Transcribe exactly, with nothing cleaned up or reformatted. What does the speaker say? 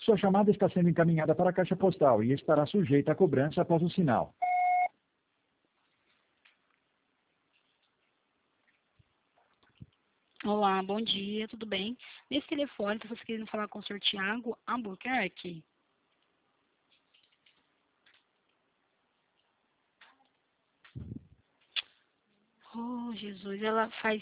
Sua chamada está sendo encaminhada para a caixa postal e estará sujeita a cobrança após o sinal. Olá, bom dia, tudo bem? Nesse telefone, se você querendo falar com o senhor Tiago Albuquerque. Oh, Jesus, ela faz